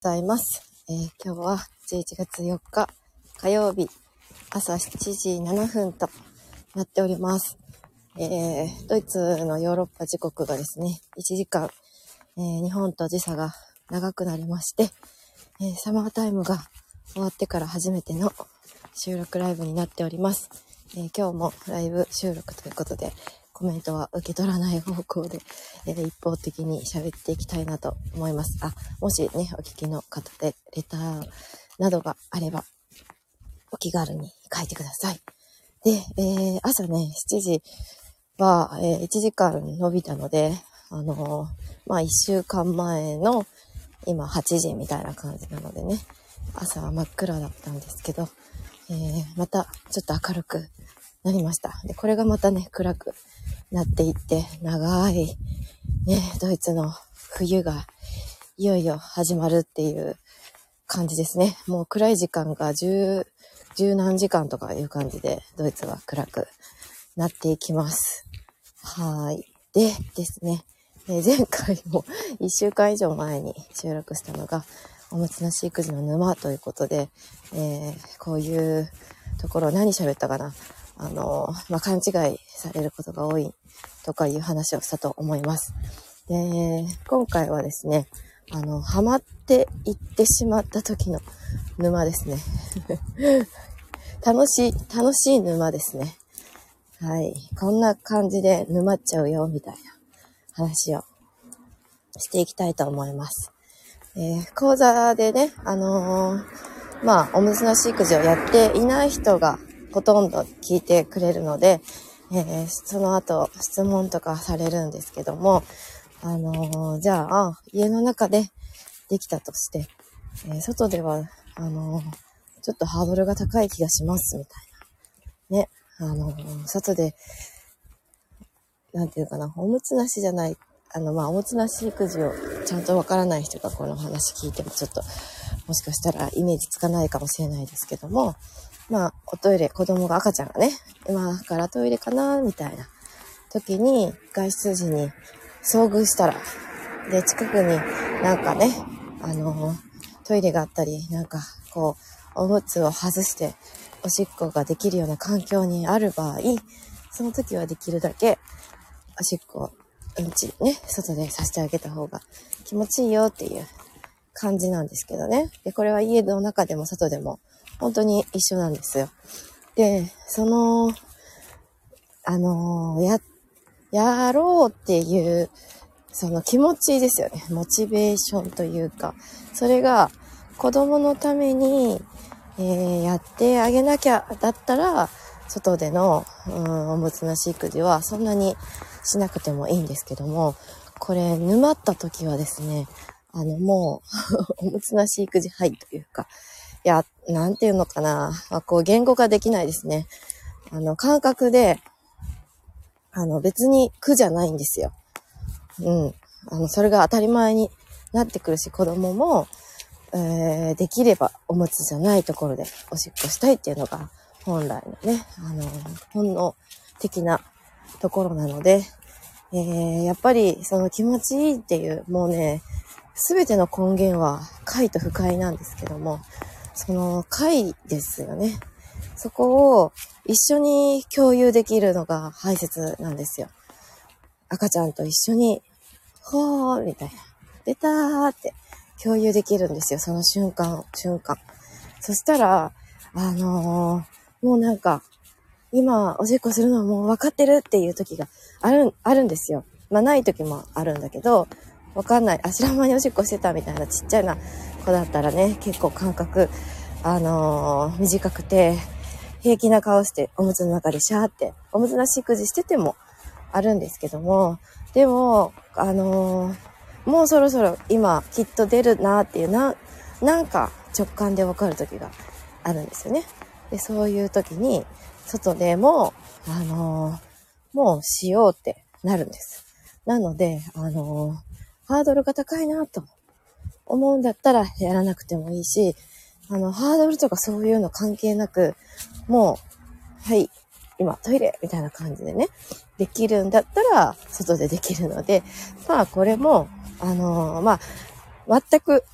ございます。今日は11月4日火曜日朝7時7分となっております。ドイツのヨーロッパ時刻がですね、1時間、日本と時差が長くなりまして、サマータイムが終わってから初めての収録ライブになっております。今日もライブ収録ということで、コメントは受け取らない方向で、一方的に喋っていきたいなと思います。もしね、お聞きの方でレターなどがあれば、お気軽に書いてください。で、朝ね、7時は、1時間伸びたので、1週間前の今8時みたいな感じなのでね、朝は真っ暗だったんですけど、またちょっと明るくなりました。で、これがまたね、暗くなっていって、長い、ね、ドイツの冬がいよいよ始まるっていう感じですね。もう暗い時間が十何時間とかいう感じで、ドイツは暗くなっていきます。はい。でですね、前回も1週間以上前に収録したのが、おむつなし育児の沼ということで、こういうところ何喋ったかな。勘違いされることが多いとかいう話をしたと思います。で、今回はですね、ハマっていってしまった時の沼ですね。楽しい沼ですね。はい。こんな感じで沼っちゃうよ、みたいな話をしていきたいと思います。講座でね、おむつなし育児をやっていない人がほとんど聞いてくれるので、その後質問とかされるんですけども、じゃあ、家の中でできたとして、外では、ちょっとハードルが高い気がします、みたいな。ね、外で、なんていうかな、おむつなしじゃない、おむつなし育児をちゃんとわからない人がこの話聞いてもちょっと、もしかしたらイメージつかないかもしれないですけども、おトイレ、赤ちゃんがね、今からトイレかなみたいな時に、外出時に遭遇したら、で、近くになんかね、トイレがあったり、おむつを外しておしっこができるような環境にある場合、その時はできるだけおしっこ、うんちね、外でさせてあげた方が気持ちいいよっていう感じなんですけどね。で、これは家の中でも外でも本当に一緒なんですよ。で、やろうっていう、その気持ちですよね。モチベーションというか、それが子供のために、やってあげなきゃだったら、外での、おむつなし育児はそんなにしなくてもいいんですけども、これ沼った時はですね、もうおむつなし育児はいというか、なんていうのかな、言語化できないですね。感覚で、別に苦じゃないんですよ。それが当たり前になってくるし、子供も、できればおむつじゃないところでおしっこしたいっていうのが本来のね、本能的なところなので、やっぱりその気持ちいいっていう、もうね、すべての根源は快と不快なんですけども、その快ですよね。そこを一緒に共有できるのが大切なんですよ。赤ちゃんと一緒に、ほーみたいな、出たーって共有できるんですよ。その瞬間。そしたら、もうなんか、今おしっこするのはもう分かってるっていう時があるんですよ。ない時もあるんだけど、分かんない。知らん間におしっこしてたみたいなちっちゃいな子だったらね、結構感覚、短くて、平気な顔しておむつの中でシャーって、おむつなし育児しててもあるんですけども、でも、もうそろそろ今きっと出るなっていうなんか直感で分かる時があるんですよね。で、そういう時に、外でも、もうしようってなるんです。なので、ハードルが高いなと思うんだったらやらなくてもいいし、ハードルとかそういうの関係なく、もう、はい、今トイレみたいな感じでね、できるんだったら外でできるので、これも、全く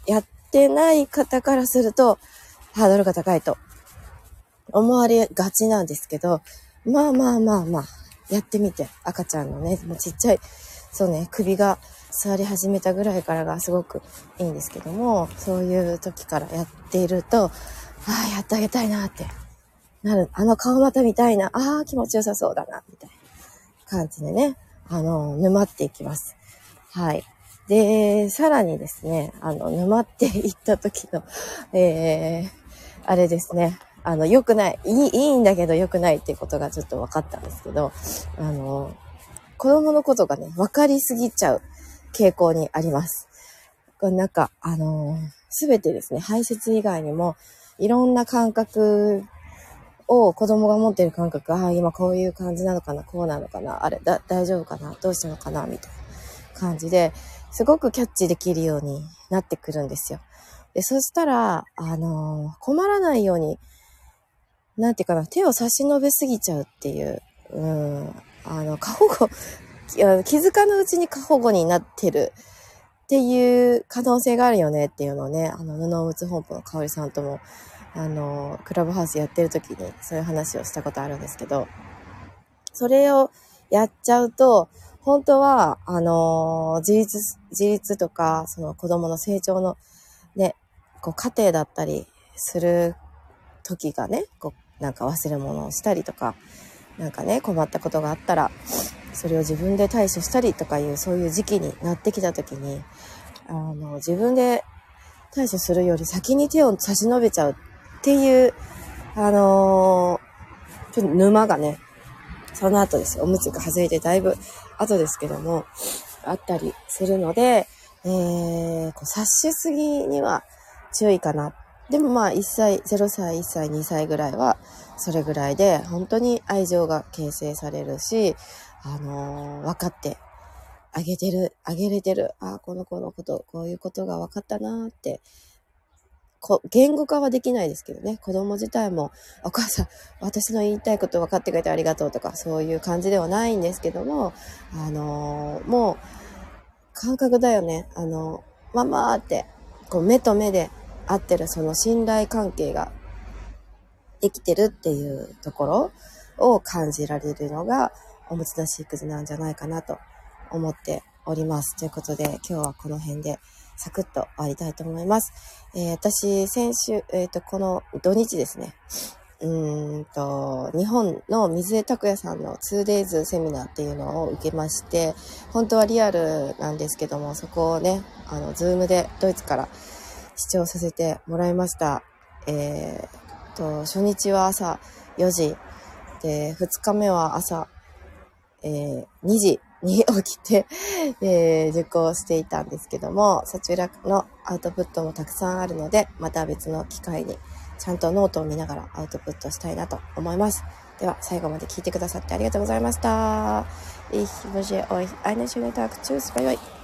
ってない方からすると、ハードルが高いと思われがちなんですけど、まあ、やってみて、赤ちゃんのね、もうちっちゃい、そうね、首が座り始めたぐらいからがすごくいいんですけども、そういう時からやっていると、やってあげたいなってなる。あの顔また見たいな。気持ちよさそうだな、みたいな感じでね、沼っていきます。はい。で、さらにですね、沼っていった時の、あれですね、良くない、いいんだけど良くないっていうことがちょっと分かったんですけど、子供のことがね、分かりすぎちゃう傾向にあります。なんか、すべてですね、排泄以外にも、いろんな感覚を子供が持っている感覚、今こういう感じなのかな、こうなのかな、大丈夫かな、どうしたのかな、みたいな感じで、すごくキャッチできるようになってくるんですよ。で、そしたら、困らないように、なんていうかな、手を差し伸べすぎちゃうっていう、過保護、気づかぬうちに過保護になってるっていう可能性があるよねっていうのをね、布おむつ本舗の香織さんとも、クラブハウスやってる時にそういう話をしたことあるんですけど、それをやっちゃうと、本当は、自立とか、その子供の成長のね、過程だったりする時がね、なんか忘れ物をしたりとか、なんかね、困ったことがあったら、それを自分で対処したりとかいう、そういう時期になってきた時に、自分で対処するより先に手を差し伸べちゃうっていう、ちょっと沼がね、その後ですよ。おむつが外れてだいぶ後ですけども、あったりするので、察しすぎには注意かな。でも1歳、0歳、1歳、2歳ぐらいは、それぐらいで、本当に愛情が形成されるし、分かってあげれてる。この子のこと、こういうことが分かったなって、言語化はできないですけどね、子供自体も、お母さん、私の言いたいこと分かってくれてありがとうとか、そういう感じではないんですけども、もう、感覚だよね。ママって、目と目で会ってるその信頼関係ができてるっていうところを感じられるのが、おむつなし育児なんじゃないかなと思っております。ということで、今日はこの辺でサクッと終わりたいと思います。私、先週、この土日ですね、日本の水江拓也さんの 2days セミナーっていうのを受けまして、本当はリアルなんですけども、そこをね、ズームでドイツから視聴させてもらいました。初日は朝4時で、2日目は朝、2時に起きて、受講していたんですけども、そちらのアウトプットもたくさんあるので、また別の機会にちゃんとノートを見ながらアウトプットしたいなと思います。では最後まで聞いてくださってありがとうございました。Ich wünsche euch einen schönen Tag. Tschüss, bye bye.